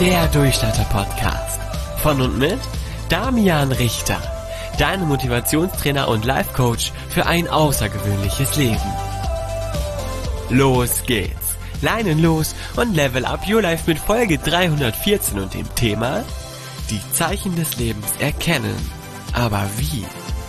Der Durchstarter-Podcast. Von und mit Damian Richter. Dein Motivationstrainer und Life-Coach für ein außergewöhnliches Leben. Los geht's. Leinen los und level up your life mit Folge 314 und dem Thema Die Zeichen des Lebens erkennen. Aber wie?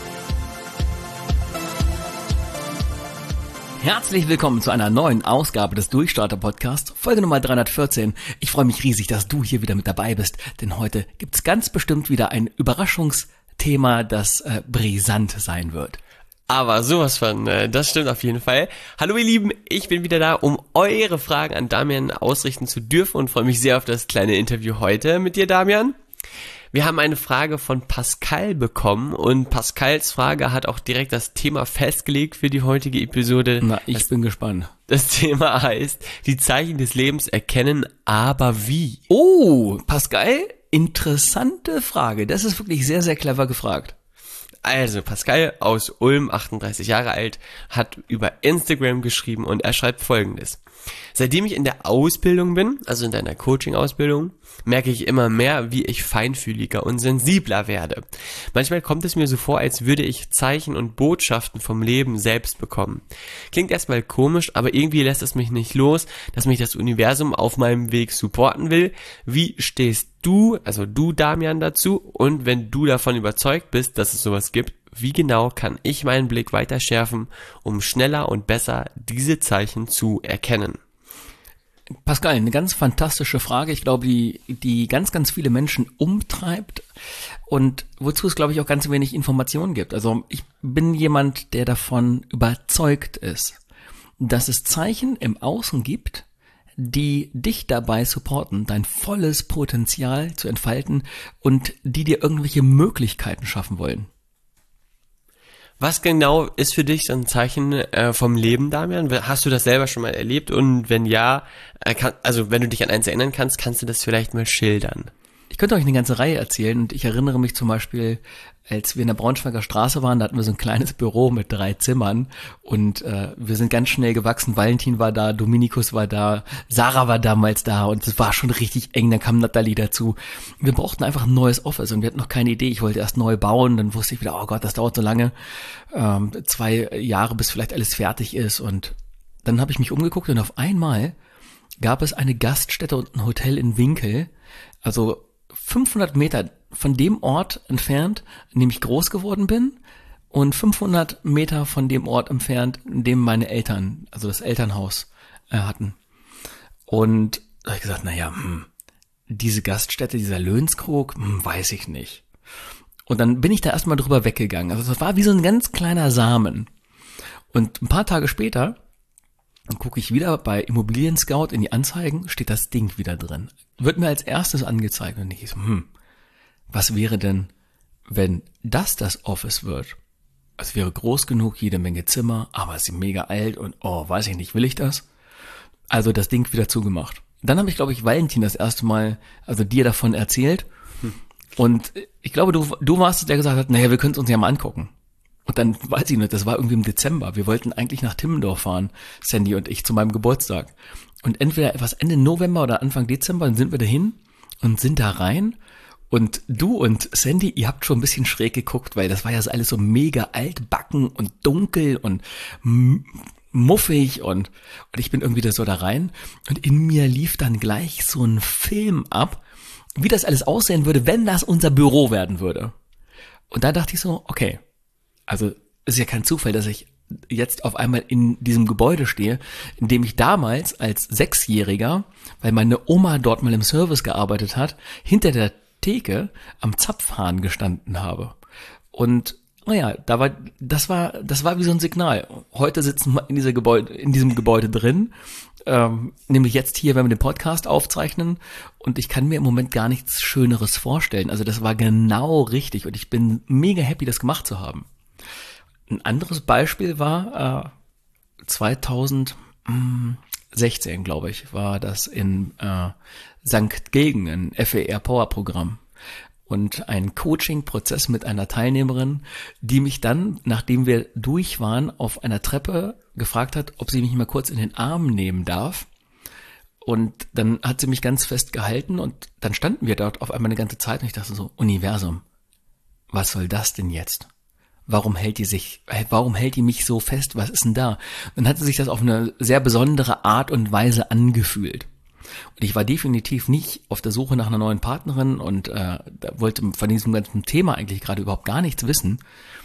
Herzlich willkommen zu einer neuen Ausgabe des Durchstarter-Podcasts, Folge Nummer 314. Ich freue mich riesig, dass du hier wieder mit dabei bist, denn heute gibt's ganz bestimmt wieder ein Überraschungsthema, das brisant sein wird. Aber sowas von, das stimmt auf jeden Fall. Hallo ihr Lieben, ich bin wieder da, um eure Fragen an Damian ausrichten zu dürfen und freue mich sehr auf das kleine Interview heute mit dir, Damian. Wir haben eine Frage von Pascal bekommen und Pascals Frage hat auch direkt das Thema festgelegt für die heutige Episode. Na, ich bin gespannt. Das Thema heißt, die Zeichen des Lebens erkennen, aber wie? Oh, Pascal, interessante Frage. Das ist wirklich sehr, sehr clever gefragt. Also, Pascal aus Ulm, 38 Jahre alt, hat über Instagram geschrieben und er schreibt Folgendes. Seitdem ich in der Ausbildung bin, also in deiner Coaching-Ausbildung, merke ich immer mehr, wie ich feinfühliger und sensibler werde. Manchmal kommt es mir so vor, als würde ich Zeichen und Botschaften vom Leben selbst bekommen. Klingt erstmal komisch, aber irgendwie lässt es mich nicht los, dass mich das Universum auf meinem Weg supporten will. Wie stehst du, also du Damian, dazu? Und wenn du davon überzeugt bist, dass es sowas gibt, wie genau kann ich meinen Blick weiter schärfen, um schneller und besser diese Zeichen zu erkennen? Pascal, eine ganz fantastische Frage. Ich glaube, die ganz, ganz viele Menschen umtreibt und wozu es, glaube ich, auch ganz wenig Informationen gibt. Also ich bin jemand, der davon überzeugt ist, dass es Zeichen im Außen gibt, die dich dabei supporten, dein volles Potenzial zu entfalten und die dir irgendwelche Möglichkeiten schaffen wollen. Was genau ist für dich so ein Zeichen vom Leben, Damian? Hast du das selber schon mal erlebt? Und wenn ja, wenn du dich an eins erinnern kannst, kannst du das vielleicht mal schildern? Ich könnte euch eine ganze Reihe erzählen und ich erinnere mich zum Beispiel, als wir in der Braunschweiger Straße waren, da hatten wir so ein kleines Büro mit 3 Zimmern und wir sind ganz schnell gewachsen. Valentin war da, Dominikus war da, Sarah war damals da und es war schon richtig eng, dann kam Nathalie dazu. Wir brauchten einfach ein neues Office und wir hatten noch keine Idee. Ich wollte erst neu bauen, dann wusste ich wieder, oh Gott, das dauert so lange, 2 Jahre, bis vielleicht alles fertig ist und dann habe ich mich umgeguckt und auf einmal gab es eine Gaststätte und ein Hotel in Winkel, also 500 Meter von dem Ort entfernt, in dem ich groß geworden bin und 500 Meter von dem Ort entfernt, in dem meine Eltern, also das Elternhaus, hatten. Und da habe ich gesagt, diese Gaststätte, dieser Löhnskrug, weiß ich nicht. Und dann bin ich da erstmal drüber weggegangen. Also das war wie so ein ganz kleiner Samen. Und ein paar Tage später dann gucke ich wieder bei Immobilien Scout in die Anzeigen, steht das Ding wieder drin. Wird mir als erstes angezeigt und ich so, was wäre denn, wenn das Office wird? Es wäre groß genug, jede Menge Zimmer, aber es ist mega alt und weiß ich nicht, will ich das? Also das Ding wieder zugemacht. Dann habe ich, glaube ich, Valentin das erste Mal, also dir davon erzählt und ich glaube, du warst es, der gesagt hat, wir können es uns ja mal angucken. Und dann, weiß ich nicht, das war irgendwie im Dezember. Wir wollten eigentlich nach Timmendorf fahren, Sandy und ich, zu meinem Geburtstag. Und entweder etwas Ende November oder Anfang Dezember, dann sind wir dahin und sind da rein. Und du und Sandy, ihr habt schon ein bisschen schräg geguckt, weil das war ja alles so mega altbacken und dunkel und muffig und ich bin irgendwie so da rein. Und in mir lief dann gleich so ein Film ab, wie das alles aussehen würde, wenn das unser Büro werden würde. Und da dachte ich so, okay, also ist ja kein Zufall, dass ich jetzt auf einmal in diesem Gebäude stehe, in dem ich damals als 6-Jähriger, weil meine Oma dort mal im Service gearbeitet hat, hinter der Theke am Zapfhahn gestanden habe. Und das war wie so ein Signal. Heute sitzen wir in diesem Gebäude drin, nämlich jetzt hier, wenn wir den Podcast aufzeichnen und ich kann mir im Moment gar nichts Schöneres vorstellen. Also das war genau richtig und ich bin mega happy, das gemacht zu haben. Ein anderes Beispiel war 2016, glaube ich, war das in St. Gilgen, ein FER-Power-Programm. Und ein Coaching-Prozess mit einer Teilnehmerin, die mich dann, nachdem wir durch waren, auf einer Treppe gefragt hat, ob sie mich mal kurz in den Arm nehmen darf Und dann hat sie mich ganz fest gehalten und dann standen wir dort auf einmal eine ganze Zeit und ich dachte so, Universum, was soll das denn jetzt? Warum hält die mich so fest? Was ist denn da? Dann hatte sich das auf eine sehr besondere Art und Weise angefühlt. Und ich war definitiv nicht auf der Suche nach einer neuen Partnerin und da wollte von diesem ganzen Thema eigentlich gerade überhaupt gar nichts wissen.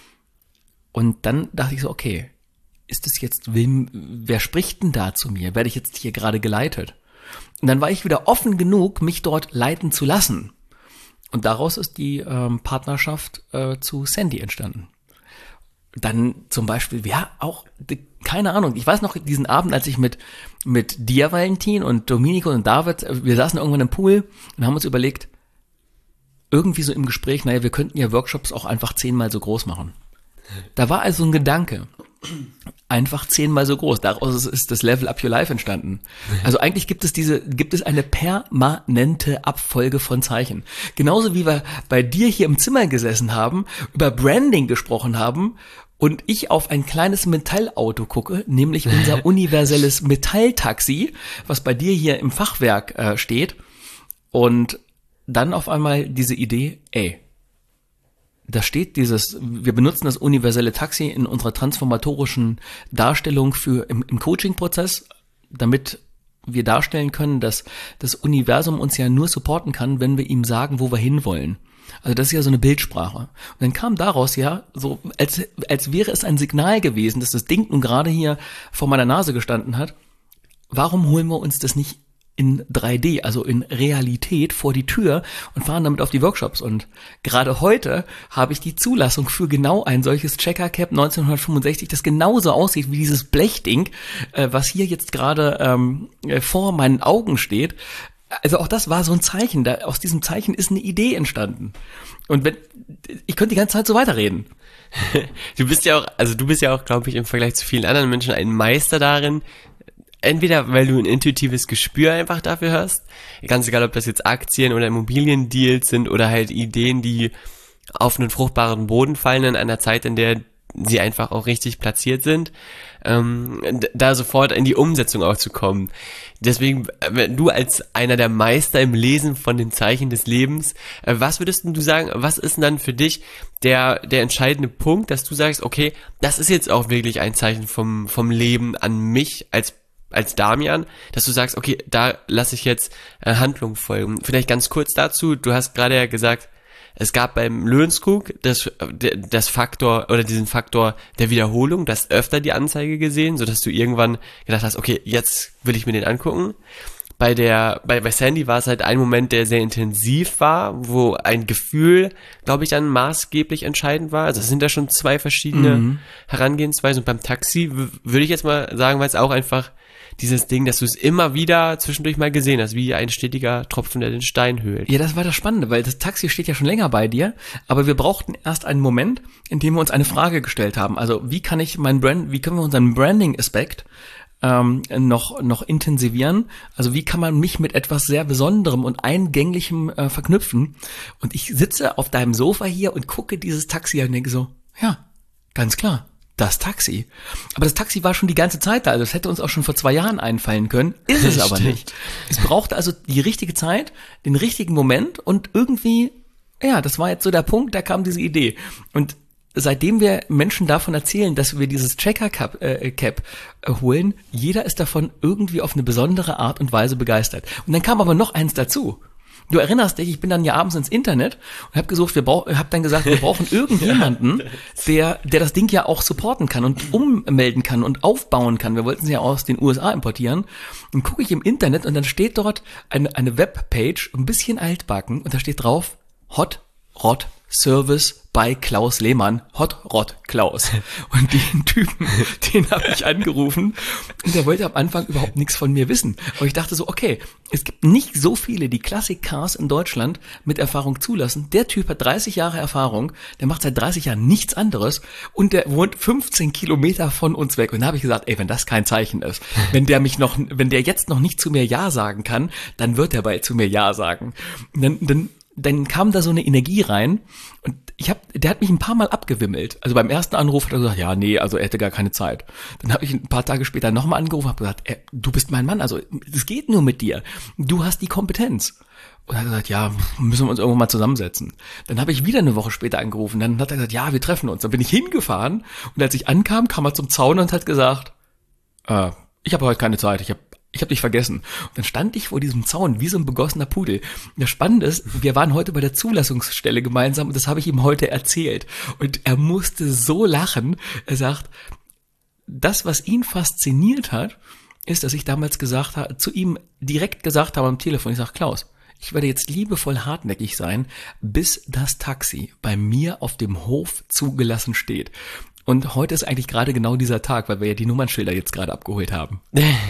Und dann dachte ich so, okay, ist es jetzt, wer spricht denn da zu mir? Werde ich jetzt hier gerade geleitet? Und dann war ich wieder offen genug, mich dort leiten zu lassen. Und daraus ist die Partnerschaft zu Sandy entstanden. Dann zum Beispiel, keine Ahnung, ich weiß noch diesen Abend, als ich mit dir, Valentin, und Domenico und David, wir saßen irgendwann im Pool und haben uns überlegt, irgendwie so im Gespräch, wir könnten ja Workshops auch einfach 10-mal so groß machen. Da war also ein Gedanke, einfach 10-mal so groß. Daraus ist das Level Up Your Life entstanden. Also eigentlich gibt es eine permanente Abfolge von Zeichen. Genauso wie wir bei dir hier im Zimmer gesessen haben, über Branding gesprochen haben und ich auf ein kleines Metallauto gucke, nämlich unser universelles Metalltaxi, was bei dir hier im Fachwerk steht. Und dann auf einmal diese Idee, da steht wir benutzen das universelle Taxi in unserer transformatorischen Darstellung im Coaching-Prozess, damit wir darstellen können, dass das Universum uns ja nur supporten kann, wenn wir ihm sagen, wo wir hinwollen. Also das ist ja so eine Bildsprache. Und dann kam daraus ja so, als wäre es ein Signal gewesen, dass das Ding nun gerade hier vor meiner Nase gestanden hat. Warum holen wir uns das nicht in 3D, also in Realität, vor die Tür und fahren damit auf die Workshops? Und gerade heute habe ich die Zulassung für genau ein solches Checker Cap 1965, das genauso aussieht wie dieses Blechding, was hier jetzt gerade vor meinen Augen steht. Also auch das war so ein Zeichen, aus diesem Zeichen ist eine Idee entstanden. Und ich könnte die ganze Zeit so weiterreden. Du bist ja auch, glaube ich, im Vergleich zu vielen anderen Menschen ein Meister darin, entweder weil du ein intuitives Gespür einfach dafür hast, ganz egal, ob das jetzt Aktien oder Immobiliendeals sind oder halt Ideen, die auf einen fruchtbaren Boden fallen in einer Zeit, in der sie einfach auch richtig platziert sind, da sofort in die Umsetzung auch zu kommen. Deswegen, du als einer der Meister im Lesen von den Zeichen des Lebens, was würdest du sagen, was ist denn dann für dich der entscheidende Punkt, dass du sagst, okay, das ist jetzt auch wirklich ein Zeichen vom Leben an mich als Damian, dass du sagst, okay, da lasse ich jetzt Handlung folgen. Vielleicht ganz kurz dazu, du hast gerade ja gesagt, es gab beim Löwenskrug das Faktor oder diesen Faktor der Wiederholung, du hast öfter die Anzeige gesehen, sodass du irgendwann gedacht hast, okay, jetzt will ich mir den angucken. Bei Sandy war es halt ein Moment, der sehr intensiv war, wo ein Gefühl, glaube ich, dann maßgeblich entscheidend war. Also es sind da schon zwei verschiedene Herangehensweisen. Und beim Taxi würde ich jetzt mal sagen, weil es auch einfach dieses Ding, dass du es immer wieder zwischendurch mal gesehen hast, wie ein stetiger Tropfen, der den Stein höhlt. Ja, das war das Spannende, weil das Taxi steht ja schon länger bei dir, aber wir brauchten erst einen Moment, in dem wir uns eine Frage gestellt haben. Also wie können wir unseren Branding-Aspekt noch intensivieren? Also wie kann man mich mit etwas sehr Besonderem und Eingänglichem verknüpfen? Und ich sitze auf deinem Sofa hier und gucke dieses Taxi an und denke so, ja, ganz klar. Das Taxi. Aber das Taxi war schon die ganze Zeit da, also es hätte uns auch schon vor 2 Jahren einfallen können, ist es aber nicht. Es brauchte also die richtige Zeit, den richtigen Moment und irgendwie, ja, das war jetzt so der Punkt, da kam diese Idee. Und seitdem wir Menschen davon erzählen, dass wir dieses Checker Cap holen, jeder ist davon irgendwie auf eine besondere Art und Weise begeistert. Und dann kam aber noch eins dazu. Du erinnerst dich, ich bin dann ja abends ins Internet und hab dann gesagt, wir brauchen irgendjemanden, der das Ding ja auch supporten kann und ummelden kann und aufbauen kann. Wir wollten sie ja aus den USA importieren. Und gucke ich im Internet und dann steht dort eine Webpage, ein bisschen altbacken, und da steht drauf, Hot Rod Service bei Klaus Lehmann, Hot Rod Klaus. Und den Typen, den habe ich angerufen und der wollte am Anfang überhaupt nichts von mir wissen. Aber ich dachte so, okay, es gibt nicht so viele, die Classic Cars in Deutschland mit Erfahrung zulassen. Der Typ hat 30 Jahre Erfahrung, der macht seit 30 Jahren nichts anderes und der wohnt 15 Kilometer von uns weg. Und da habe ich gesagt, ey, wenn das kein Zeichen ist, wenn der jetzt noch nicht zu mir Ja sagen kann, dann wird er bald zu mir Ja sagen. Und dann dann kam da so eine Energie rein und der hat mich ein paar Mal abgewimmelt. Also beim ersten Anruf hat er gesagt, ja, nee, also er hätte gar keine Zeit. Dann habe ich ein paar Tage später nochmal angerufen und habe gesagt, du bist mein Mann, also es geht nur mit dir. Du hast die Kompetenz. Und er hat gesagt, ja, müssen wir uns irgendwann mal zusammensetzen. Dann habe ich wieder eine Woche später angerufen. Dann hat er gesagt, ja, wir treffen uns. Dann bin ich hingefahren und als ich ankam, kam er zum Zaun und hat gesagt, ich habe heute keine Zeit, ich hab dich vergessen. Und dann stand ich vor diesem Zaun wie so ein begossener Pudel. Und das Spannende ist, wir waren heute bei der Zulassungsstelle gemeinsam und das habe ich ihm heute erzählt. Und er musste so lachen. Er sagt, das, was ihn fasziniert hat, ist, dass ich damals zu ihm direkt gesagt habe am Telefon, ich sage, Klaus, ich werde jetzt liebevoll hartnäckig sein, bis das Taxi bei mir auf dem Hof zugelassen steht. Und heute ist eigentlich gerade genau dieser Tag, weil wir ja die Nummernschilder jetzt gerade abgeholt haben.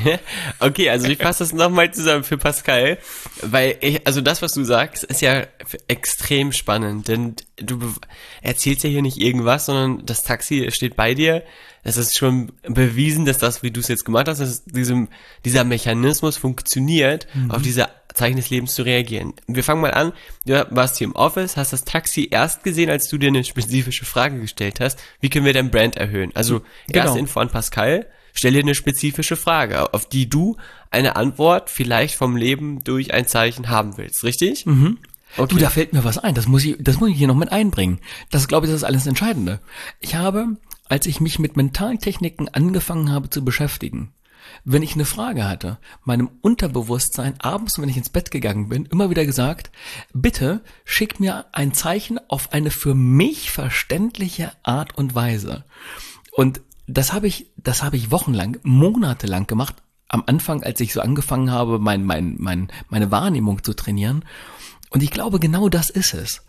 Okay, also ich fasse das nochmal zusammen für Pascal, weil also das, was du sagst, ist ja extrem spannend, denn du erzählst ja hier nicht irgendwas, sondern das Taxi steht bei dir. Es ist schon bewiesen, dass das, wie du es jetzt gemacht hast, dass dieser Mechanismus funktioniert, auf diese Zeichen des Lebens zu reagieren. Wir fangen mal an. Du warst hier im Office, hast das Taxi erst gesehen, als du dir eine spezifische Frage gestellt hast. Wie können wir dein Brand erhöhen? Also erste Info an Pascal, stell dir eine spezifische Frage, auf die du eine Antwort vielleicht vom Leben durch ein Zeichen haben willst, richtig? Mhm. Okay. Du, da fällt mir was ein. Das muss ich hier noch mit einbringen. Das, glaube ich, das ist alles Entscheidende. Ich habe, als ich mich mit Mentaltechniken angefangen habe zu beschäftigen, wenn ich eine Frage hatte, meinem Unterbewusstsein abends, wenn ich ins Bett gegangen bin, immer wieder gesagt, bitte schick mir ein Zeichen auf eine für mich verständliche Art und Weise. Und das habe ich wochenlang, monatelang gemacht. Am Anfang, als ich so angefangen habe, meine Wahrnehmung zu trainieren. Und ich glaube, genau das ist es.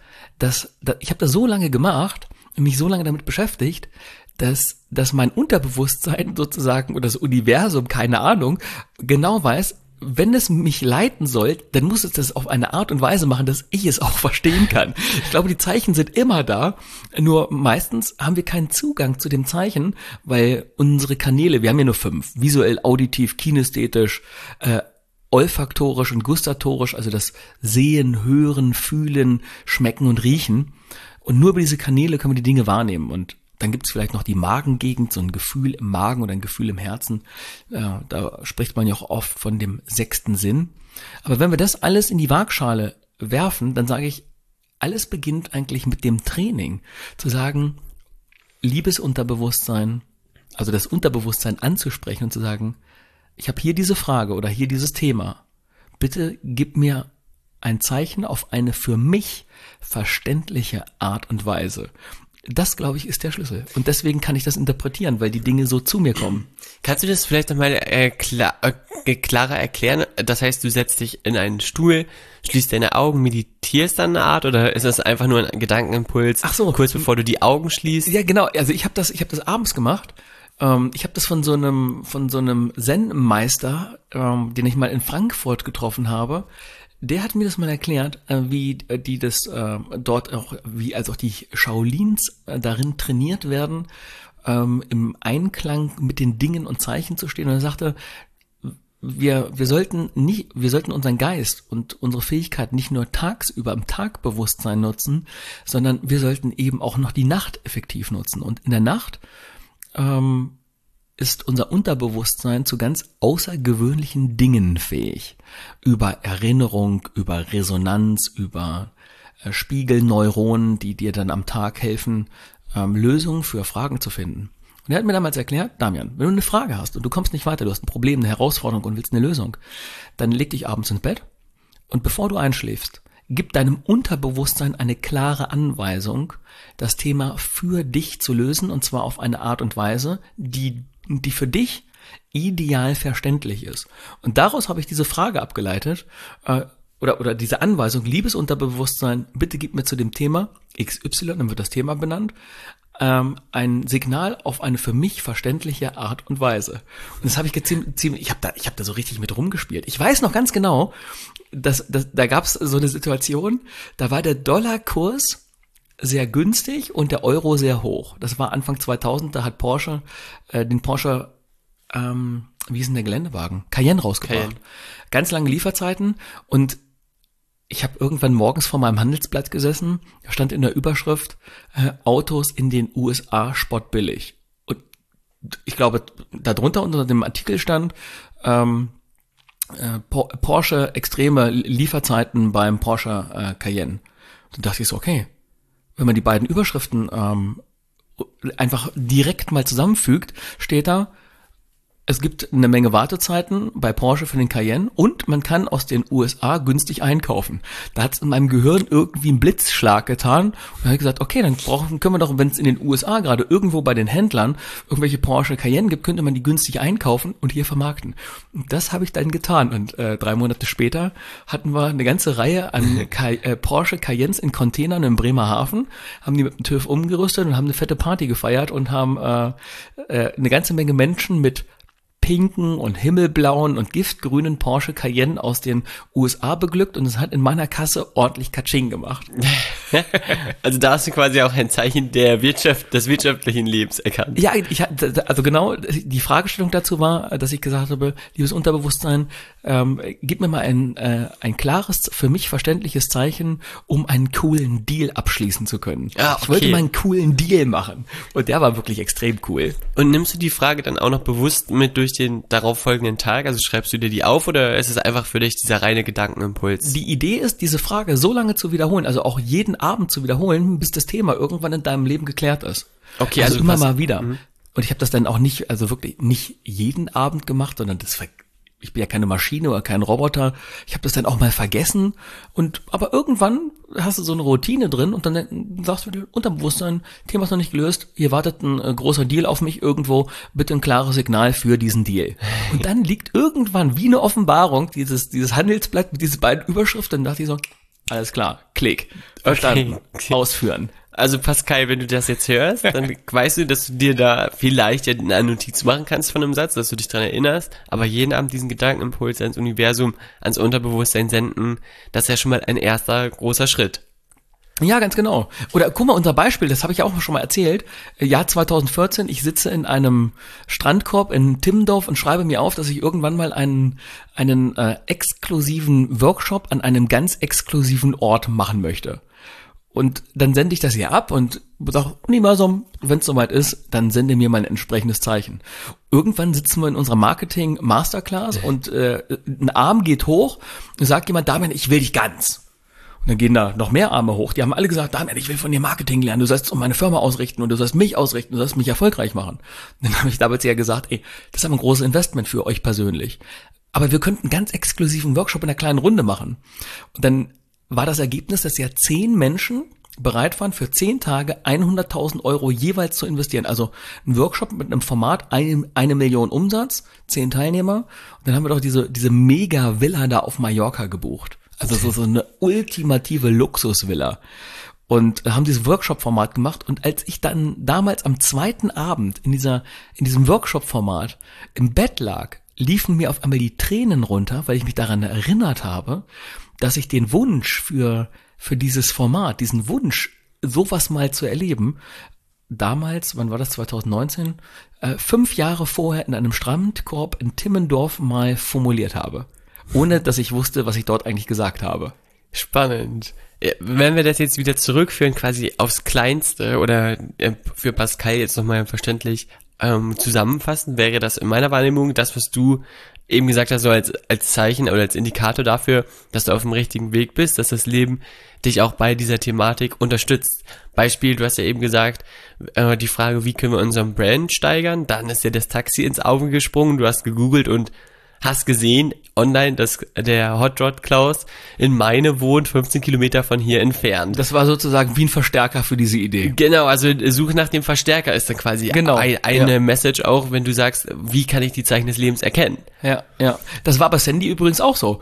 Ich habe das so lange gemacht und mich so lange damit beschäftigt, dass mein Unterbewusstsein sozusagen oder das Universum, keine Ahnung, genau weiß, wenn es mich leiten soll, dann muss es das auf eine Art und Weise machen, dass ich es auch verstehen kann. Ich glaube, die Zeichen sind immer da, nur meistens haben wir keinen Zugang zu dem Zeichen, weil unsere Kanäle, wir haben ja nur 5, visuell, auditiv, kinästhetisch, olfaktorisch und gustatorisch, also das Sehen, Hören, Fühlen, Schmecken und Riechen. Und nur über diese Kanäle können wir die Dinge wahrnehmen. Und dann gibt es vielleicht noch die Magengegend, so ein Gefühl im Magen oder ein Gefühl im Herzen. Da spricht man ja auch oft von dem 6. Sinn. Aber wenn wir das alles in die Waagschale werfen, dann sage ich, alles beginnt eigentlich mit dem Training. Zu sagen, liebes Unterbewusstsein, also das Unterbewusstsein anzusprechen und zu sagen, ich habe hier diese Frage oder hier dieses Thema. Bitte gib mir ein Zeichen auf eine für mich verständliche Art und Weise. Das, glaube ich, ist der Schlüssel. Und deswegen kann ich das interpretieren, weil die Dinge so zu mir kommen. Kannst du das vielleicht nochmal klarer erklären? Das heißt, du setzt dich in einen Stuhl, schließt deine Augen, meditierst dann eine Art oder ist das einfach nur ein Gedankenimpuls, ach so, kurz bevor du die Augen schließt? Ja, genau. Also ich habe das abends gemacht. Ich habe das von so einem Zen-Meister, den ich mal in Frankfurt getroffen habe. Der hat mir das mal erklärt, wie die das dort auch, wie als auch die Shaolins darin trainiert werden, im Einklang mit den Dingen und Zeichen zu stehen. Und er sagte, wir sollten unseren Geist und unsere Fähigkeit nicht nur tagsüber im Tagbewusstsein nutzen, sondern wir sollten eben auch noch die Nacht effektiv nutzen. Und in der Nacht ist unser Unterbewusstsein zu ganz außergewöhnlichen Dingen fähig. Über Erinnerung, über Resonanz, über Spiegelneuronen, die dir dann am Tag helfen, Lösungen für Fragen zu finden. Und er hat mir damals erklärt, Damian, wenn du eine Frage hast und du kommst nicht weiter, du hast ein Problem, eine Herausforderung und willst eine Lösung, dann leg dich abends ins Bett und bevor du einschläfst, gib deinem Unterbewusstsein eine klare Anweisung, das Thema für dich zu lösen, und zwar auf eine Art und Weise, die für dich ideal verständlich ist. Und daraus habe ich diese Frage abgeleitet, oder diese Anweisung, liebes Unterbewusstsein, bitte gib mir zu dem Thema XY, dann wird das Thema benannt, ein Signal auf eine für mich verständliche Art und Weise. Und das habe ich ich habe da so richtig mit rumgespielt. Ich weiß noch ganz genau, da gab es so eine Situation, da war der Dollarkurs sehr günstig und der Euro sehr hoch. Das war Anfang 2000, da hat Porsche den Porsche, wie ist denn der Geländewagen? Cayenne rausgebracht. Cayenne. Ganz lange Lieferzeiten und ich habe irgendwann morgens vor meinem Handelsblatt gesessen, da stand in der Überschrift, Autos in den USA spottbillig. Und ich glaube, darunter unter dem Artikel stand, Porsche extreme Lieferzeiten beim Porsche Cayenne. Dann dachte ich so, okay, wenn man die beiden Überschriften einfach direkt mal zusammenfügt, steht da, es gibt eine Menge Wartezeiten bei Porsche für den Cayenne und man kann aus den USA günstig einkaufen. Da hat es in meinem Gehirn irgendwie einen Blitzschlag getan und dann habe ich gesagt, okay, dann können wir doch, wenn es in den USA gerade irgendwo bei den Händlern irgendwelche Porsche Cayenne gibt, könnte man die günstig einkaufen und hier vermarkten. Und das habe ich dann getan und 3 Monate später hatten wir eine ganze Reihe an Porsche Cayennes in Containern im Bremerhaven, haben die mit dem TÜV umgerüstet und haben eine fette Party gefeiert und haben eine ganze Menge Menschen mit pinken und himmelblauen und giftgrünen Porsche Cayenne aus den USA beglückt und es hat in meiner Kasse ordentlich Katsching gemacht. Also da hast du quasi auch ein Zeichen der Wirtschaft, des wirtschaftlichen Lebens erkannt. Ja, also genau, die Fragestellung dazu war, dass ich gesagt habe, liebes Unterbewusstsein, gib mir mal ein klares, für mich verständliches Zeichen, um einen coolen Deal abschließen zu können. Ah, okay. Ich wollte mal einen coolen Deal machen und der war wirklich extrem cool. Und nimmst du die Frage dann auch noch bewusst mit durch den darauffolgenden Tag? Also schreibst du dir die auf oder ist es einfach für dich dieser reine Gedankenimpuls? Die Idee ist, diese Frage so lange zu wiederholen, also auch jeden Abend zu wiederholen, bis das Thema irgendwann in deinem Leben geklärt ist. Okay, also immer mal wieder. Und ich habe das dann auch nicht, also wirklich nicht jeden Abend gemacht, sondern ich bin ja keine Maschine oder kein Roboter. Ich habe das dann auch mal vergessen. Aber irgendwann hast du so eine Routine drin und dann sagst du dir, Unterbewusstsein, Thema ist noch nicht gelöst, hier wartet ein großer Deal auf mich irgendwo, bitte ein klares Signal für diesen Deal. Und dann liegt irgendwann wie eine Offenbarung dieses Handelsblatt mit diesen beiden Überschriften. Dann dachte ich so, alles klar, klick, verstanden, Okay. Ausführen. Also Pascal, wenn du das jetzt hörst, dann weißt du, dass du dir da vielleicht ja eine Notiz machen kannst von einem Satz, dass du dich dran erinnerst, aber jeden Abend diesen Gedankenimpuls ans Universum, ans Unterbewusstsein senden, das ist ja schon mal ein erster großer Schritt. Ja, ganz genau. Oder guck mal, unser Beispiel, das habe ich auch schon mal erzählt. Jahr 2014, ich sitze in einem Strandkorb in Timmendorf und schreibe mir auf, dass ich irgendwann mal einen exklusiven Workshop an einem ganz exklusiven Ort machen möchte. Und dann sende ich das hier ab und sage, Universum, wenn es soweit ist, dann sende mir mal ein entsprechendes Zeichen. Irgendwann sitzen wir in unserer Marketing-Masterclass und ein Arm geht hoch und sagt jemand, Damian, ich will dich ganz. Und dann gehen da noch mehr Arme hoch. Die haben alle gesagt, Damian, ich will von dir Marketing lernen. Du sollst meine Firma ausrichten und du sollst mich ausrichten. Du sollst mich erfolgreich machen. Und dann habe ich damals ja gesagt, das ist aber ein großes Investment für euch persönlich. Aber wir könnten einen ganz exklusiven Workshop in einer kleinen Runde machen. Und dann war das Ergebnis, dass ja 10 Menschen bereit waren, für 10 Tage 100.000 Euro jeweils zu investieren. Also ein Workshop mit einem Format, 1 Million Umsatz, 10 Teilnehmer. Und dann haben wir doch diese Mega-Villa da auf Mallorca gebucht. Also so eine ultimative Luxusvilla. Und haben dieses Workshop-Format gemacht. Und als ich dann damals am 2. Abend in diesem Workshop-Format im Bett lag, liefen mir auf einmal die Tränen runter, weil ich mich daran erinnert habe, dass ich den Wunsch für dieses Format, diesen Wunsch, sowas mal zu erleben, damals, wann war das, 2019, 5 Jahre vorher in einem Strandkorb in Timmendorf mal formuliert habe. Ohne, dass ich wusste, was ich dort eigentlich gesagt habe. Spannend. Wenn wir das jetzt wieder zurückführen, quasi aufs Kleinste oder für Pascal jetzt nochmal verständlich zusammenfassen, wäre das in meiner Wahrnehmung das, was du eben gesagt hast, so als Zeichen oder als Indikator dafür, dass du auf dem richtigen Weg bist, dass das Leben dich auch bei dieser Thematik unterstützt. Beispiel, du hast ja eben gesagt, die Frage, wie können wir unseren Brand steigern? Dann ist dir das Taxi ins Auge gesprungen, du hast gegoogelt und hast gesehen online, dass der Hot Rod Klaus in Meine wohnt, 15 Kilometer von hier entfernt. Das war sozusagen wie ein Verstärker für diese Idee. Genau, also Suche nach dem Verstärker ist dann quasi eine Message auch, wenn du sagst, wie kann ich die Zeichen des Lebens erkennen? Ja. Das war bei Sandy übrigens auch so.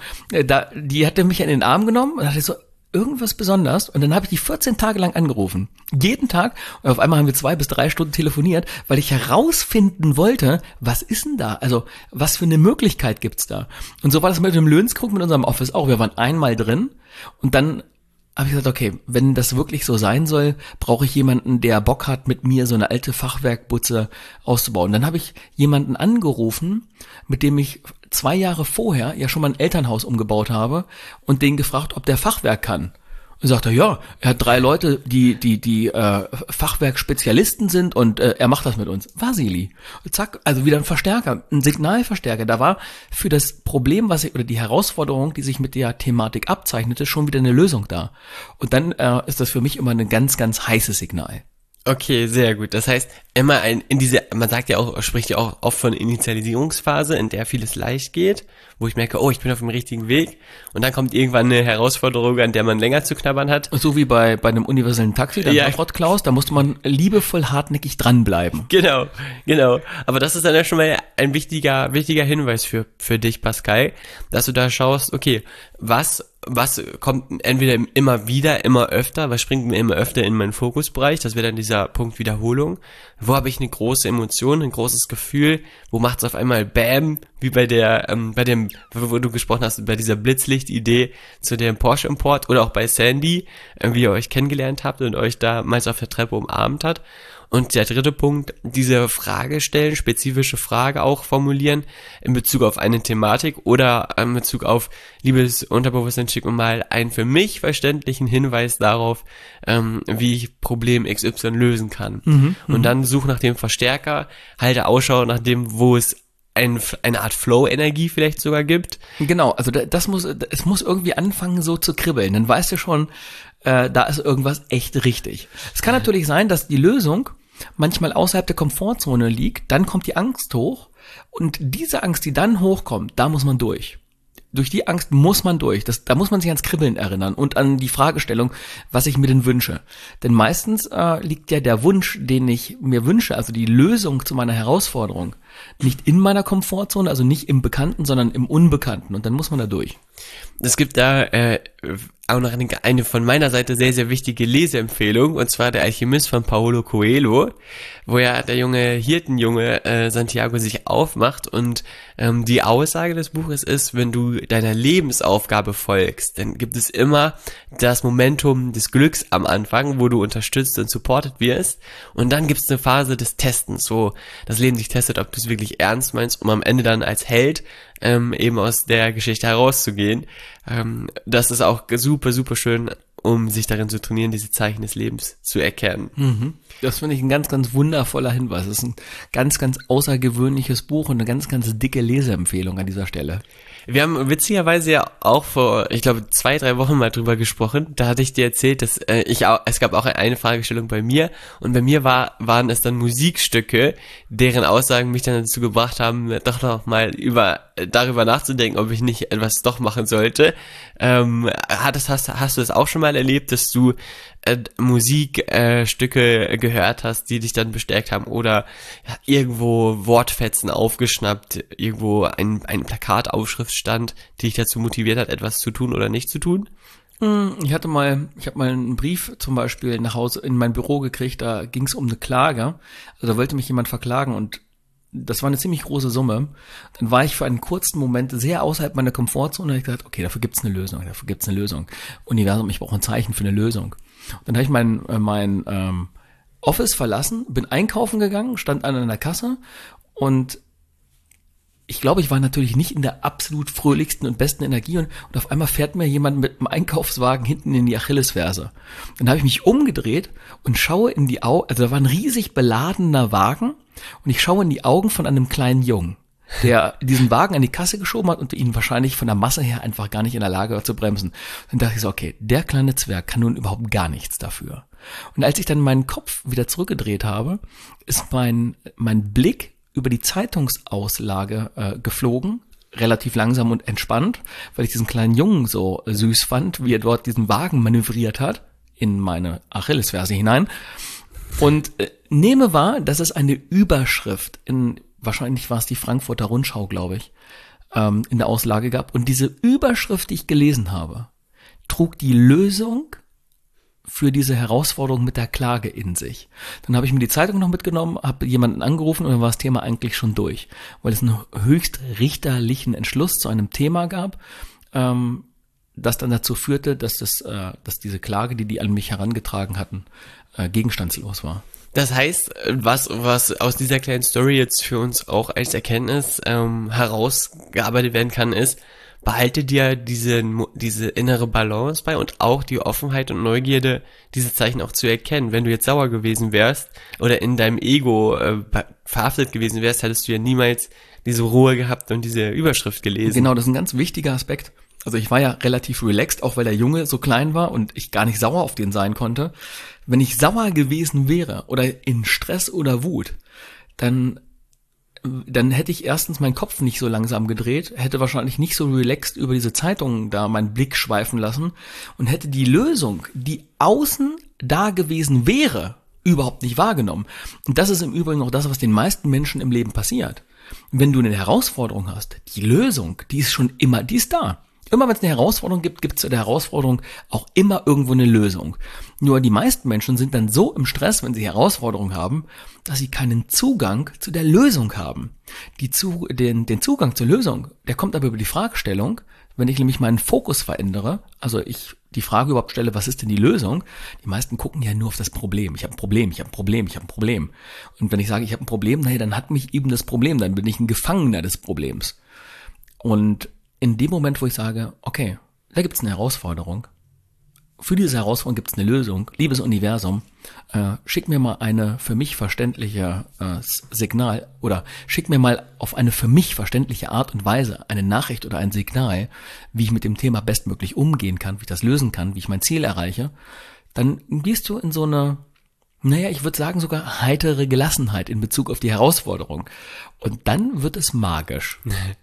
Die hatte mich in den Arm genommen und dachte so, irgendwas besonders. Und dann habe ich die 14 Tage lang angerufen. Jeden Tag. Und auf einmal haben wir 2 bis 3 Stunden telefoniert, weil ich herausfinden wollte, was ist denn da? Also, was für eine Möglichkeit gibt's da? Und so war das mit dem Löhnskrug mit unserem Office auch. Wir waren einmal drin und dann habe ich gesagt, okay, wenn das wirklich so sein soll, brauche ich jemanden, der Bock hat, mit mir so eine alte Fachwerkbutze auszubauen. Dann habe ich jemanden angerufen, mit dem ich 2 Jahre vorher ja schon mein Elternhaus umgebaut habe und den gefragt, ob der Fachwerk kann. Und sagt er, ja, er hat 3 Leute, die Fachwerkspezialisten sind und er macht das mit uns. Vasili. Zack, also wieder ein Verstärker, ein Signalverstärker. Da war für das Problem, oder die Herausforderung, die sich mit der Thematik abzeichnete, schon wieder eine Lösung da. Und dann ist das für mich immer ein ganz, ganz heißes Signal. Okay, sehr gut. Das heißt, immer man sagt ja auch, spricht ja auch oft von Initialisierungsphase, in der vieles leicht geht, wo ich merke, oh, ich bin auf dem richtigen Weg, und dann kommt irgendwann eine Herausforderung, an der man länger zu knabbern hat. So wie bei einem universellen Taxi, der Klaus, da musste man liebevoll hartnäckig dranbleiben. Genau. Aber das ist dann ja schon mal ein wichtiger Hinweis für dich, Pascal, dass du da schaust, okay, was kommt entweder immer wieder, immer öfter, was springt mir immer öfter in meinen Fokusbereich, das wäre dann dieser Punkt Wiederholung. Wo habe ich eine große Emotion, ein großes Gefühl, wo macht es auf einmal Bam, wie bei dem, wo du gesprochen hast, bei dieser Blitzlicht-Idee zu dem Porsche-Import, oder auch bei Sandy, wie ihr euch kennengelernt habt und euch damals auf der Treppe umarmt hat. Und der dritte Punkt, diese Frage stellen, spezifische Frage auch formulieren in Bezug auf eine Thematik oder in Bezug auf, liebes Unterbewusstsein, schick mir mal einen für mich verständlichen Hinweis darauf, wie ich Problem XY lösen kann. Und dann such nach dem Verstärker, halte Ausschau nach dem, wo es eine Art Flow-Energie vielleicht sogar gibt. Genau, also es muss irgendwie anfangen so zu kribbeln, dann weißt du schon, da ist irgendwas echt richtig. Es kann natürlich sein, dass die Lösung manchmal außerhalb der Komfortzone liegt, dann kommt die Angst hoch, und diese Angst, die dann hochkommt, da muss man durch. Durch die Angst muss man durch. Da muss man sich ans Kribbeln erinnern und an die Fragestellung, was ich mir denn wünsche. Denn meistens liegt ja der Wunsch, den ich mir wünsche, also die Lösung zu meiner Herausforderung, nicht in meiner Komfortzone, also nicht im Bekannten, sondern im Unbekannten. Und dann muss man da durch. Es gibt da auch noch eine von meiner Seite sehr, sehr wichtige Leseempfehlung, und zwar Der Alchemist von Paulo Coelho, wo ja der Hirtenjunge Santiago sich aufmacht, und die Aussage des Buches ist, wenn du deiner Lebensaufgabe folgst, dann gibt es immer das Momentum des Glücks am Anfang, wo du unterstützt und supportet wirst, und dann gibt es eine Phase des Testens, wo das Leben sich testet, ob du es wirklich ernst meinst, um am Ende dann als Held eben aus der Geschichte herauszugehen. Das ist auch super, super schön, um sich darin zu trainieren, diese Zeichen des Lebens zu erkennen. Das finde ich ein ganz, ganz wundervoller Hinweis. Das ist ein ganz, ganz außergewöhnliches Buch und eine ganz, ganz dicke Leseempfehlung an dieser Stelle. Wir haben witzigerweise ja auch vor, ich glaube, 2-3 Wochen mal drüber gesprochen. Da hatte ich dir erzählt, dass es gab auch eine Fragestellung bei mir, und bei mir waren es dann Musikstücke, deren Aussagen mich dann dazu gebracht haben, doch noch mal darüber nachzudenken, ob ich nicht etwas doch machen sollte. Hast du das auch schon mal erlebt, dass du Musikstücke gehört hast, die dich dann bestärkt haben, oder irgendwo Wortfetzen aufgeschnappt, irgendwo ein Plakataufschrift stand, die dich dazu motiviert hat, etwas zu tun oder nicht zu tun? Ich habe mal einen Brief zum Beispiel nach Hause in mein Büro gekriegt, da ging es um eine Klage, also da wollte mich jemand verklagen, und das war eine ziemlich große Summe. Dann war ich für einen kurzen Moment sehr außerhalb meiner Komfortzone und habe gesagt, okay, dafür gibt's eine Lösung. Universum, ich brauche ein Zeichen für eine Lösung. Und dann habe ich mein Office verlassen, bin einkaufen gegangen, stand an einer Kasse, und ich glaube, ich war natürlich nicht in der absolut fröhlichsten und besten Energie, und auf einmal fährt mir jemand mit einem Einkaufswagen hinten in die Achillesferse. Dann habe ich mich umgedreht und schaue in die Augen, also da war ein riesig beladener Wagen, und ich schaue in die Augen von einem kleinen Jungen, der diesen Wagen an die Kasse geschoben hat und ihn wahrscheinlich von der Masse her einfach gar nicht in der Lage war zu bremsen. Dann dachte ich so, okay, der kleine Zwerg kann nun überhaupt gar nichts dafür. Und als ich dann meinen Kopf wieder zurückgedreht habe, ist mein Blick über die Zeitungsauslage geflogen, relativ langsam und entspannt, weil ich diesen kleinen Jungen so süß fand, wie er dort diesen Wagen manövriert hat, in meine Achillesferse hinein. Und nehme wahr, dass es eine Überschrift wahrscheinlich war es die Frankfurter Rundschau, glaube ich, in der Auslage gab. Und diese Überschrift, die ich gelesen habe, trug die Lösung für diese Herausforderung mit der Klage in sich. Dann habe ich mir die Zeitung noch mitgenommen, habe jemanden angerufen, und dann war das Thema eigentlich schon durch, weil es einen höchst richterlichen Entschluss zu einem Thema gab, das dann dazu führte, dass diese Klage, die an mich herangetragen hatten, gegenstandslos war. Das heißt, was aus dieser kleinen Story jetzt für uns auch als Erkenntnis herausgearbeitet werden kann, ist, behalte dir diese innere Balance bei und auch die Offenheit und Neugierde, diese Zeichen auch zu erkennen. Wenn du jetzt sauer gewesen wärst oder in deinem Ego verhaftet gewesen wärst, hättest du ja niemals diese Ruhe gehabt und diese Überschrift gelesen. Genau, das ist ein ganz wichtiger Aspekt. Also ich war ja relativ relaxed, auch weil der Junge so klein war und ich gar nicht sauer auf den sein konnte. Wenn ich sauer gewesen wäre oder in Stress oder Wut, dann hätte ich erstens meinen Kopf nicht so langsam gedreht, hätte wahrscheinlich nicht so relaxed über diese Zeitungen da meinen Blick schweifen lassen und hätte die Lösung, die außen da gewesen wäre, überhaupt nicht wahrgenommen. Und das ist im Übrigen auch das, was den meisten Menschen im Leben passiert. Wenn du eine Herausforderung hast, die Lösung, die ist schon immer, die ist da. Immer wenn es eine Herausforderung gibt, gibt es zu der Herausforderung auch immer irgendwo eine Lösung. Nur die meisten Menschen sind dann so im Stress, wenn sie Herausforderungen haben, dass sie keinen Zugang zu der Lösung haben. Den Zugang zur Lösung, der kommt aber über die Fragestellung, wenn ich nämlich meinen Fokus verändere, also ich die Frage überhaupt stelle, was ist denn die Lösung? Die meisten gucken ja nur auf das Problem. Ich habe ein Problem, ich habe ein Problem, ich habe ein Problem. Und wenn ich sage, ich habe ein Problem, naja, dann hat mich eben das Problem, dann bin ich ein Gefangener des Problems. Und in dem Moment, wo ich sage, okay, da gibt es eine Herausforderung, für diese Herausforderung gibt es eine Lösung, liebes Universum, schick mir mal eine für mich verständliche Signal oder schick mir mal auf eine für mich verständliche Art und Weise eine Nachricht oder ein Signal, wie ich mit dem Thema bestmöglich umgehen kann, wie ich das lösen kann, wie ich mein Ziel erreiche, dann gehst du in so eine, naja, ich würde sagen sogar heitere Gelassenheit in Bezug auf die Herausforderung. Und dann wird es magisch.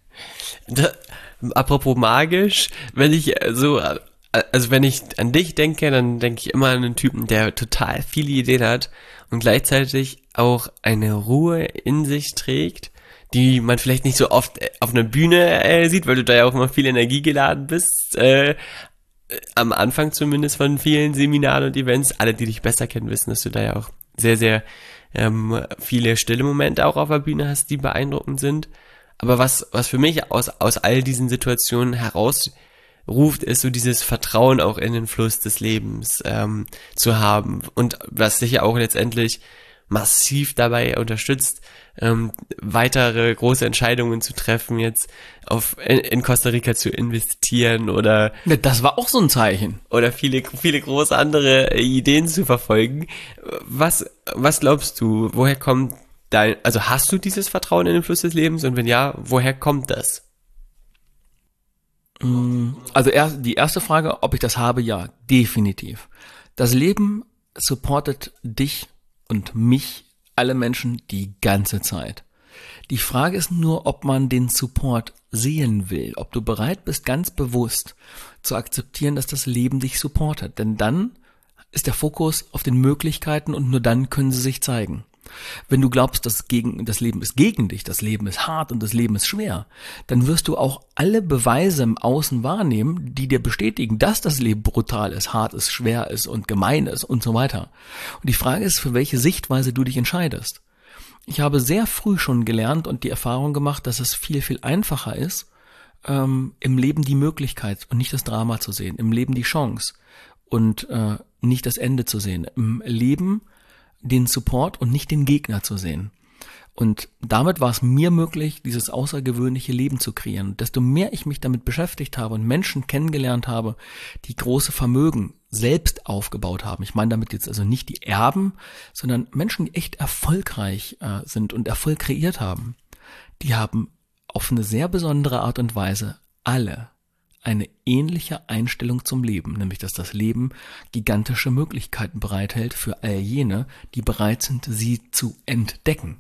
Apropos magisch, wenn ich an dich denke, dann denke ich immer an einen Typen, der total viele Ideen hat und gleichzeitig auch eine Ruhe in sich trägt, die man vielleicht nicht so oft auf einer Bühne sieht, weil du da ja auch immer viel Energie geladen bist, am Anfang zumindest von vielen Seminaren und Events. Alle, die dich besser kennen, wissen, dass du da ja auch sehr, sehr viele stille Momente auch auf der Bühne hast, die beeindruckend sind. Aber was für mich aus all diesen Situationen herausruft, ist so dieses Vertrauen auch in den Fluss des Lebens zu haben und was dich ja auch letztendlich massiv dabei unterstützt, weitere große Entscheidungen zu treffen, jetzt in Costa Rica zu investieren oder das war auch so ein Zeichen. Oder viele große andere Ideen zu verfolgen. Was glaubst du, woher kommt also hast du dieses Vertrauen in den Fluss des Lebens und wenn ja, woher kommt das? Also die erste Frage, ob ich das habe, ja, definitiv. Das Leben supportet dich und mich, alle Menschen, die ganze Zeit. Die Frage ist nur, ob man den Support sehen will, ob du bereit bist, ganz bewusst zu akzeptieren, dass das Leben dich supportet. Denn dann ist der Fokus auf den Möglichkeiten und nur dann können sie sich zeigen. Wenn du glaubst, das Leben ist gegen dich, das Leben ist hart und das Leben ist schwer, dann wirst du auch alle Beweise im Außen wahrnehmen, die dir bestätigen, dass das Leben brutal ist, hart ist, schwer ist und gemein ist und so weiter. Und die Frage ist, für welche Sichtweise du dich entscheidest. Ich habe sehr früh schon gelernt und die Erfahrung gemacht, dass es viel, viel einfacher ist, im Leben die Möglichkeit und nicht das Drama zu sehen, im Leben die Chance und nicht das Ende zu sehen, im Leben den Support und nicht den Gegner zu sehen. Und damit war es mir möglich, dieses außergewöhnliche Leben zu kreieren. Und desto mehr ich mich damit beschäftigt habe und Menschen kennengelernt habe, die große Vermögen selbst aufgebaut haben. Ich meine damit jetzt also nicht die Erben, sondern Menschen, die echt erfolgreich sind und Erfolg kreiert haben. Die haben auf eine sehr besondere Art und Weise alle eine ähnliche Einstellung zum Leben, nämlich dass das Leben gigantische Möglichkeiten bereithält für all jene, die bereit sind, sie zu entdecken.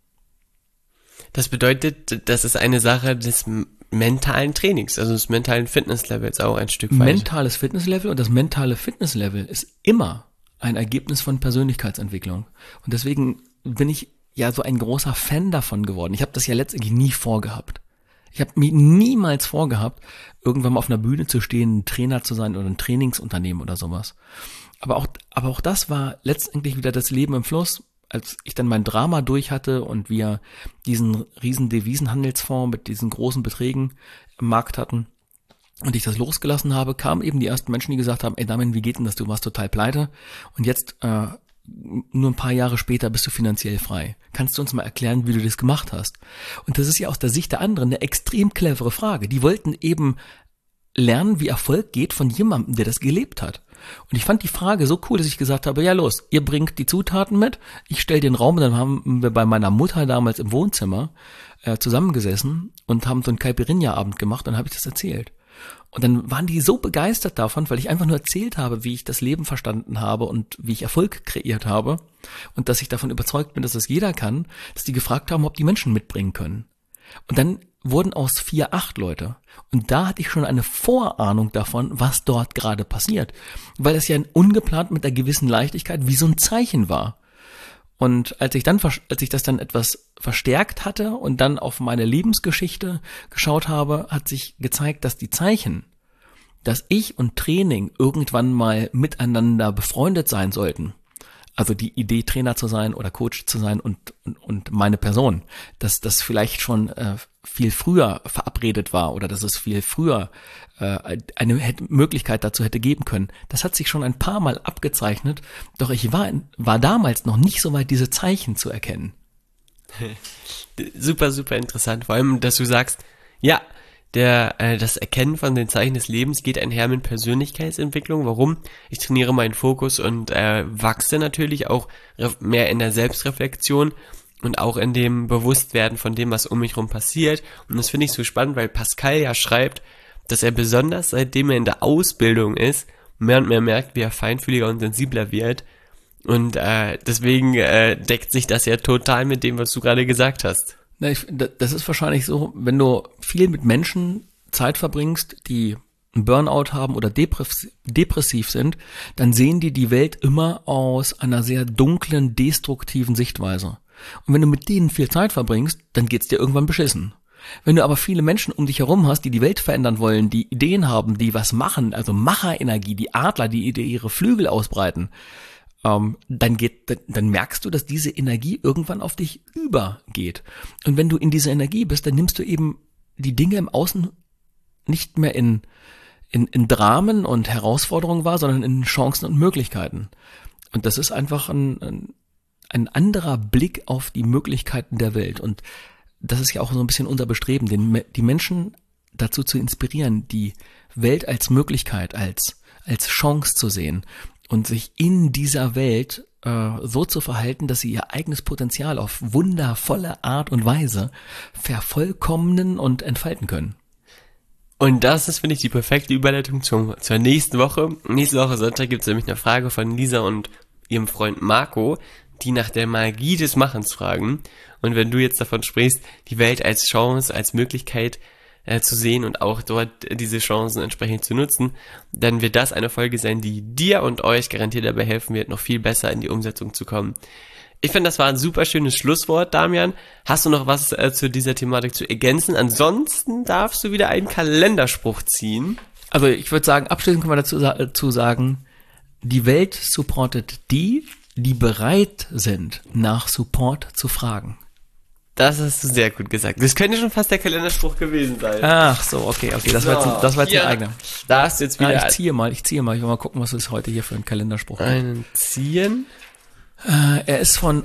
Das bedeutet, das ist eine Sache des mentalen Trainings, also des mentalen Fitnesslevels auch ein Stück weit. Mentales Fitnesslevel und das mentale Fitnesslevel ist immer ein Ergebnis von Persönlichkeitsentwicklung. Und deswegen bin ich ja so ein großer Fan davon geworden. Ich habe das ja letztendlich nie vorgehabt. Ich habe mir niemals vorgehabt, irgendwann mal auf einer Bühne zu stehen, ein Trainer zu sein oder ein Trainingsunternehmen oder sowas. Aber auch das war letztendlich wieder das Leben im Fluss, als ich dann mein Drama durch hatte und wir diesen riesen Devisenhandelsfonds mit diesen großen Beträgen im Markt hatten und ich das losgelassen habe, kamen eben die ersten Menschen, die gesagt haben, ey Damian, wie geht denn das? Du warst total pleite und jetzt nur ein paar Jahre später bist du finanziell frei. Kannst du uns mal erklären, wie du das gemacht hast? Und das ist ja aus der Sicht der anderen eine extrem clevere Frage. Die wollten eben lernen, wie Erfolg geht von jemandem, der das gelebt hat. Und ich fand die Frage so cool, dass ich gesagt habe, ja los, ihr bringt die Zutaten mit, ich stelle den Raum, und dann haben wir bei meiner Mutter damals im Wohnzimmer zusammengesessen und haben so einen Caipirinha-Abend gemacht, und dann habe ich das erzählt. Und dann waren die so begeistert davon, weil ich einfach nur erzählt habe, wie ich das Leben verstanden habe und wie ich Erfolg kreiert habe und dass ich davon überzeugt bin, dass das jeder kann, dass die gefragt haben, ob die Menschen mitbringen können. Und dann wurden aus 4 8 Leute. Und da hatte ich schon eine Vorahnung davon, was dort gerade passiert. Weil es ja ungeplant mit einer gewissen Leichtigkeit wie so ein Zeichen war. Und als ich das dann etwas verstärkt hatte und dann auf meine Lebensgeschichte geschaut habe, hat sich gezeigt, dass die Zeichen, dass ich und Training irgendwann mal miteinander befreundet sein sollten, also die Idee, Trainer zu sein oder Coach zu sein und meine Person, dass das vielleicht schon viel früher verabredet war oder dass es viel früher eine Möglichkeit dazu hätte geben können. Das hat sich schon ein paar Mal abgezeichnet, doch ich war damals noch nicht so weit, diese Zeichen zu erkennen. Super, super interessant. Vor allem, dass du sagst, ja, das Erkennen von den Zeichen des Lebens geht einher mit Persönlichkeitsentwicklung. Warum? Ich trainiere meinen Fokus und wachse natürlich auch mehr in der Selbstreflexion und auch in dem Bewusstwerden von dem, was um mich herum passiert. Und das finde ich so spannend, weil Pascal ja schreibt, dass er besonders seitdem er in der Ausbildung ist, mehr und mehr merkt, wie er feinfühliger und sensibler wird. Und deswegen deckt sich das ja total mit dem, was du gerade gesagt hast. Das ist wahrscheinlich so, wenn du viel mit Menschen Zeit verbringst, die einen Burnout haben oder depressiv sind, dann sehen die Welt immer aus einer sehr dunklen, destruktiven Sichtweise. Und wenn du mit denen viel Zeit verbringst, dann geht's dir irgendwann beschissen. Wenn du aber viele Menschen um dich herum hast, die die Welt verändern wollen, die Ideen haben, die was machen, also Macherenergie, die Adler, die ihre Flügel ausbreiten, dann merkst du, dass diese Energie irgendwann auf dich übergeht. Und wenn du in dieser Energie bist, dann nimmst du eben die Dinge im Außen nicht mehr in Dramen und Herausforderungen wahr, sondern in Chancen und Möglichkeiten. Und das ist einfach ein anderer Blick auf die Möglichkeiten der Welt. Und das ist ja auch so ein bisschen unser Bestreben, die Menschen dazu zu inspirieren, die Welt als Möglichkeit, als Chance zu sehen und sich in dieser Welt so zu verhalten, dass sie ihr eigenes Potenzial auf wundervolle Art und Weise vervollkommnen und entfalten können. Und das ist, finde ich, die perfekte Überleitung zur nächsten Woche. Nächste Woche Sonntag gibt es nämlich eine Frage von Lisa und ihrem Freund Marco, die nach der Magie des Machens fragen. Und wenn du jetzt davon sprichst, die Welt als Chance, als Möglichkeit zu sehen und auch dort diese Chancen entsprechend zu nutzen, dann wird das eine Folge sein, die dir und euch garantiert dabei helfen wird, noch viel besser in die Umsetzung zu kommen. Ich finde, das war ein super schönes Schlusswort, Damian. Hast du noch was zu dieser Thematik zu ergänzen? Ansonsten darfst du wieder einen Kalenderspruch ziehen. Also ich würde sagen, abschließend können wir dazu sagen, die Welt supportet die bereit sind, nach Support zu fragen. Das hast du sehr gut gesagt. Das könnte schon fast der Kalenderspruch gewesen sein. Ach so, okay. Das war jetzt ein eigener. Da hast du jetzt wieder. Ja, ich ziehe mal. Ich will mal gucken, was ist heute hier für ein Kalenderspruch. Einen ziehen? Er ist von,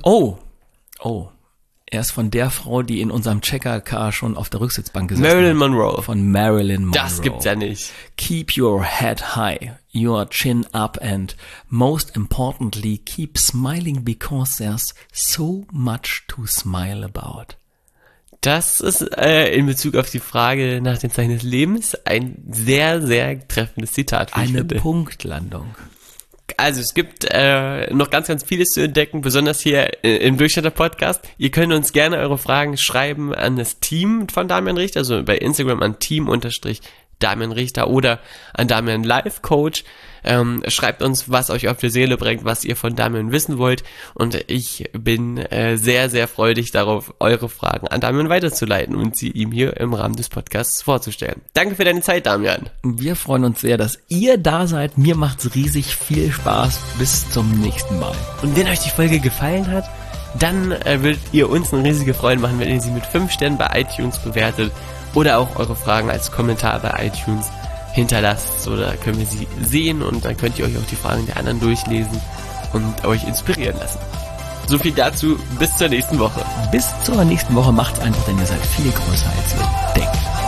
er ist von der Frau, die in unserem Checker-Car schon auf der Rücksitzbank gesessen hat. Marilyn Monroe. Von Marilyn Monroe. Das gibt's ja nicht. Keep your head high, your chin up and most importantly, keep smiling because there's so much to smile about. Das ist in Bezug auf die Frage nach den Zeichen des Lebens ein sehr, sehr treffendes Zitat. Eine Punktlandung. Also es gibt noch ganz, ganz vieles zu entdecken, besonders hier im Durchschnitter-Podcast. Ihr könnt uns gerne eure Fragen schreiben an das Team von Damian Richter, also bei Instagram an Team_Damian Richter oder an Damian Life Coach. Schreibt uns, was euch auf die Seele bringt, was ihr von Damian wissen wollt. Und ich bin sehr, sehr freudig darauf, eure Fragen an Damian weiterzuleiten und sie ihm hier im Rahmen des Podcasts vorzustellen. Danke für deine Zeit, Damian. Wir freuen uns sehr, dass ihr da seid. Mir macht's riesig viel Spaß. Bis zum nächsten Mal. Und wenn euch die Folge gefallen hat, dann würdet ihr uns eine riesige Freude machen, wenn ihr sie mit 5 Sternen bei iTunes bewertet oder auch eure Fragen als Kommentar bei iTunes hinterlasst, so da können wir sie sehen und dann könnt ihr euch auch die Fragen der anderen durchlesen und euch inspirieren lassen. So viel dazu, bis zur nächsten Woche. Bis zur nächsten Woche, macht's einfach, denn ihr seid viel größer, als ihr denkt.